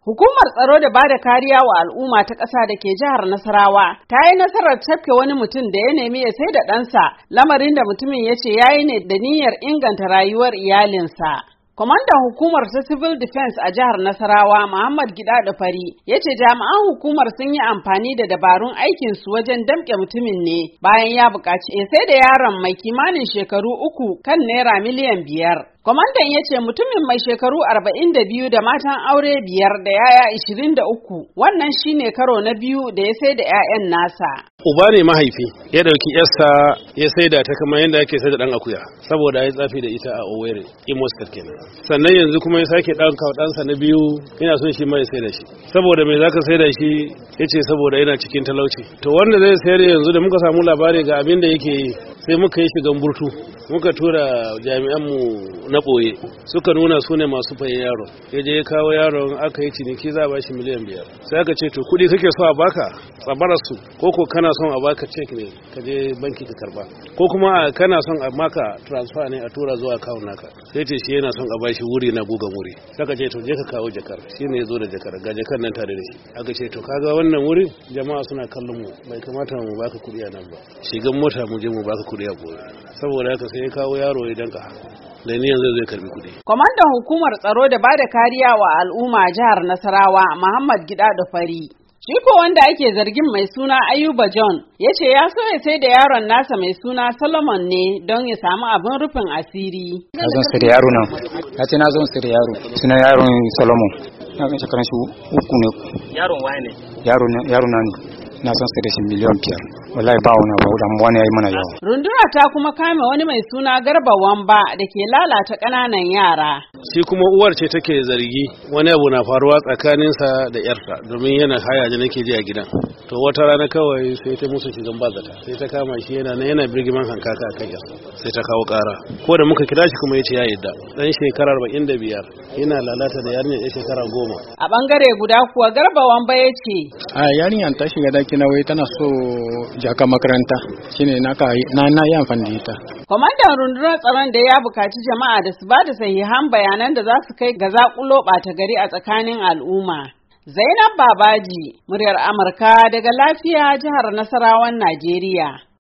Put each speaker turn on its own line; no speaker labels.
Hukumar tsaro da bada kariya wa al'umma ta ƙasa da ke jihar Nasarawa ta yi nasarar tafke wani mutum da ya nemi ya sai da ɗansa, lamarin da mutumin ya ce ya yi ne da niyyar inganta rayuwar iyalinsa. Kwamandan hukumar ta Civil Defense a jihar Nasarawa, Muhammad Gidado Fari, ya ce jami'an hukumar sun yi amfani da dabarun aikinsu wajen damƙe mutumin ne bayan ya buƙaci ya sai da yaron mai kimanin shekaru 3 kan naira miliyan 5. Kwamandan ya ce mutumin mai shekaru 42 da matan aure 5 da yaya 23 wannan shine karo na biyu da ya sai da 'ya'yan nasa.
Uba ne mahaifi ya dauki yarsa ya saida ta kamar yadda ake saida dan akuya saboda ya tsafi da ita a Owerri, Imo State kenan. Sannan yanzu kuma ya sake ɗansa na biyu yana son shi mai saida shi. Saboda me zaka saida shi yace saboda yana cikin talauci. To wanda zai sayar yanzu da muka samu labari ga abin da yake yi sai muka yi shigan burtu. Muka tura jami'an mu na boye suka nuna su ne masu fayin yaro. Ya je ya kawo yaron aka yi ciniki za a bashi miliyan 5. Sai aka ce to kudi kake so a baka tsabararsu ko kana son a baka check ne ka je banki ka karba ko kuma kana son a maka transfer ne a tura zuwa account naka. Sai ce shi yana son a bashi wuri na gugan wuri. Saka ce to je ka kawo jakar. Shine yazo da jakar, ga jakar nan tare da shi. Aka ce to kaga wannan wuri jama'a suna kallon mu, bai kamata mu baka kudi a nan ba. Shigan mota mu je mu baka kudi a gobe. Saboda haka sai ya kawo yaro idan ka da ni yanzu zai karbi kudi.
Kwamandan hukumar tsaro da bada kariya wa al'umma jihar Nasarawa, Muhammad Gidado Fari, shi ko wanda ake zargin mai suna Ayuba John ya ce ya so ya sai da yaron nasa mai suna Solomon ne don ya samu abin rufin asiri.
Na zon sai da yaro nan, ya ce na zon sai da yaro, suna yaron Solomon, na kan shekaran shi 3 ne.
Yaron waye ne?
Yaro na ne, na zon sai da shi miliyan 5. Wallahi ba wani abu da wani yayi mana yawa.
Runduna ta kuma kame wani mai suna Garba Wamba da ke lalata ƙananan yara.
Shi kuma uwar ce take zargi wani abu na faruwa tsakaninsa da yarsa domin yana haya da nake ji a gidan. To wata rana kawai sai ta musu shigan bazata, sai ta kama shi yana birgiman hankaka a kan yarsa, sai ta kawo ƙara. Ko da muka kira shi kuma yace ya yadda. Dan shekara 45 yana lalata da yarinya ɗan shekara 10.
A bangare guda kuwa Garba Wamba ya ce,
a yarinyar ta shiga daki na wai tana so jaka makaranta shine na yi amfani da ita.
Kwamandan rundunar tsaron da ya bukaci jama'a da su ba da sahihan bayanan da za su kai ga zakulo ɓata gari a tsakanin al'umma. Zainab Babaji, muryar Amurka daga Lafiya, jihar Nasarawan Najeriya.